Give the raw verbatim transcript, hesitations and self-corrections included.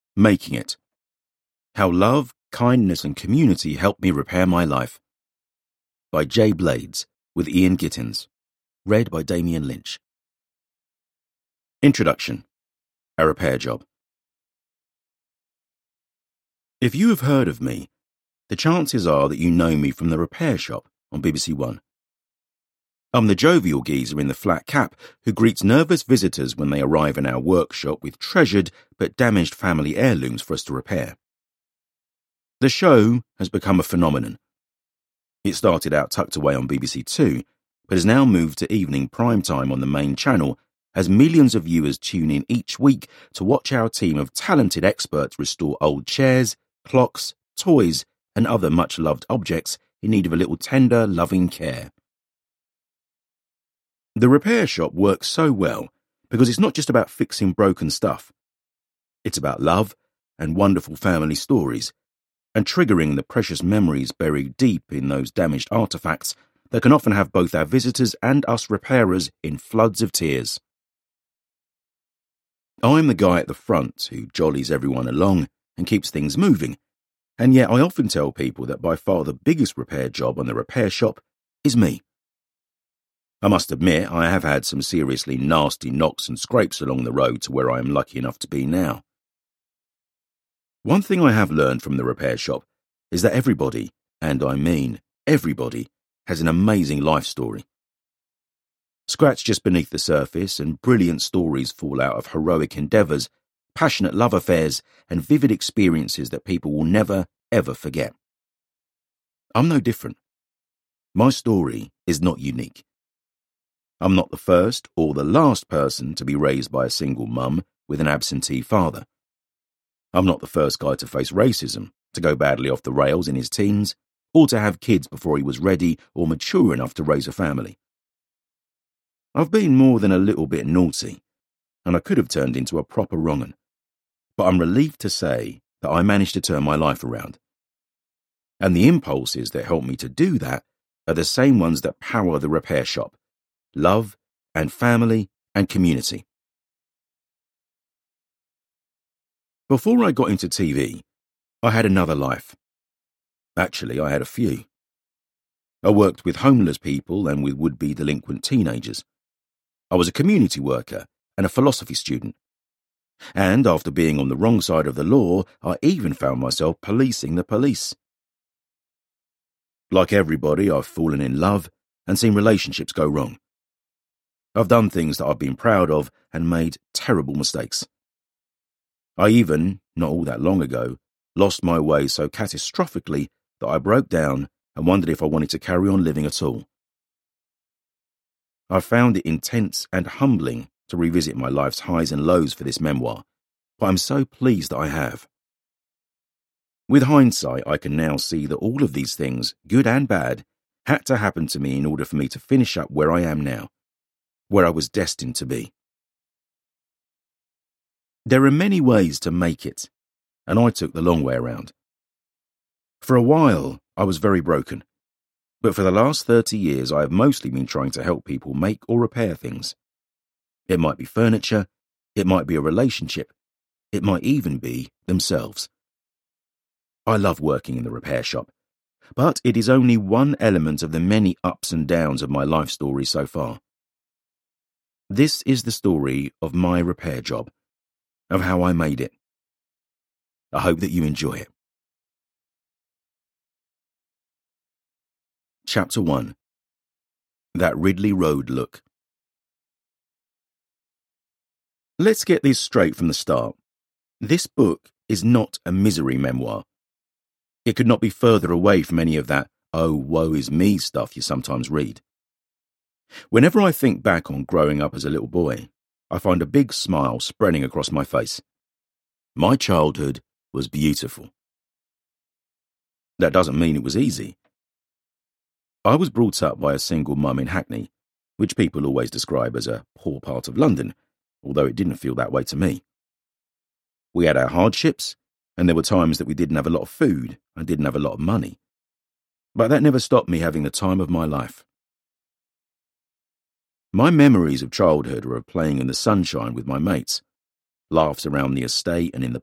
Making It. How Love, Kindness and Community Helped Me Repair My Life. By Jay Blades, with Ian Gittins. Read by Damian Lynch. Introduction. A Repair Job. If you have heard of me, the chances are that you know me from The Repair Shop on B B C One. I'm the jovial geezer in the flat cap who greets nervous visitors when they arrive in our workshop with treasured but damaged family heirlooms for us to repair. The show has become a phenomenon. It started out tucked away on B B C Two, but has now moved to evening prime time on the main channel as millions of viewers tune in each week to watch our team of talented experts restore old chairs, clocks, toys and other much-loved objects in need of a little tender, loving care. The Repair Shop works so well because it's not just about fixing broken stuff. It's about love and wonderful family stories and triggering the precious memories buried deep in those damaged artefacts that can often have both our visitors and us repairers in floods of tears. I'm the guy at the front who jollies everyone along and keeps things moving, and yet I often tell people that by far the biggest repair job on the Repair Shop is me. I must admit I have had some seriously nasty knocks and scrapes along the road to where I am lucky enough to be now. One thing I have learned from the Repair Shop is that everybody, and I mean everybody, has an amazing life story. Scratch just beneath the surface and brilliant stories fall out of heroic endeavours, passionate love affairs and vivid experiences that people will never, ever forget. I'm no different. My story is not unique. I'm not the first or the last person to be raised by a single mum with an absentee father. I'm not the first guy to face racism, to go badly off the rails in his teens, or to have kids before he was ready or mature enough to raise a family. I've been more than a little bit naughty, and I could have turned into a proper wrong'un, but I'm relieved to say that I managed to turn my life around. And the impulses that help me to do that are the same ones that power the Repair Shop: love and family and community. Before I got into T V, I had another life. Actually, I had a few. I worked with homeless people and with would-be delinquent teenagers. I was a community worker and a philosophy student. And after being on the wrong side of the law, I even found myself policing the police. Like everybody, I've fallen in love and seen relationships go wrong. I've done things that I've been proud of and made terrible mistakes. I even, not all that long ago, lost my way so catastrophically that I broke down and wondered if I wanted to carry on living at all. I've found it intense and humbling to revisit my life's highs and lows for this memoir, but I'm so pleased that I have. With hindsight, I can now see that all of these things, good and bad, had to happen to me in order for me to finish up where I am now, where I was destined to be. There are many ways to make it, and I took the long way around. For a while, I was very broken, but for the last thirty years I have mostly been trying to help people make or repair things. It might be furniture, it might be a relationship, it might even be themselves. I love working in the Repair Shop, but it is only one element of the many ups and downs of my life story so far. This is the story of my repair job, of how I made it. I hope that you enjoy it. Chapter one. That Ridley Road Look. Let's get this straight from the start. This book is not a misery memoir. It could not be further away from any of that "oh, woe is me" stuff you sometimes read. Whenever I think back on growing up as a little boy, I find a big smile spreading across my face. My childhood was beautiful. That doesn't mean it was easy. I was brought up by a single mum in Hackney, which people always describe as a poor part of London, although it didn't feel that way to me. We had our hardships, and there were times that we didn't have a lot of food and didn't have a lot of money. But that never stopped me having the time of my life. My memories of childhood are of playing in the sunshine with my mates, laughs around the estate and in the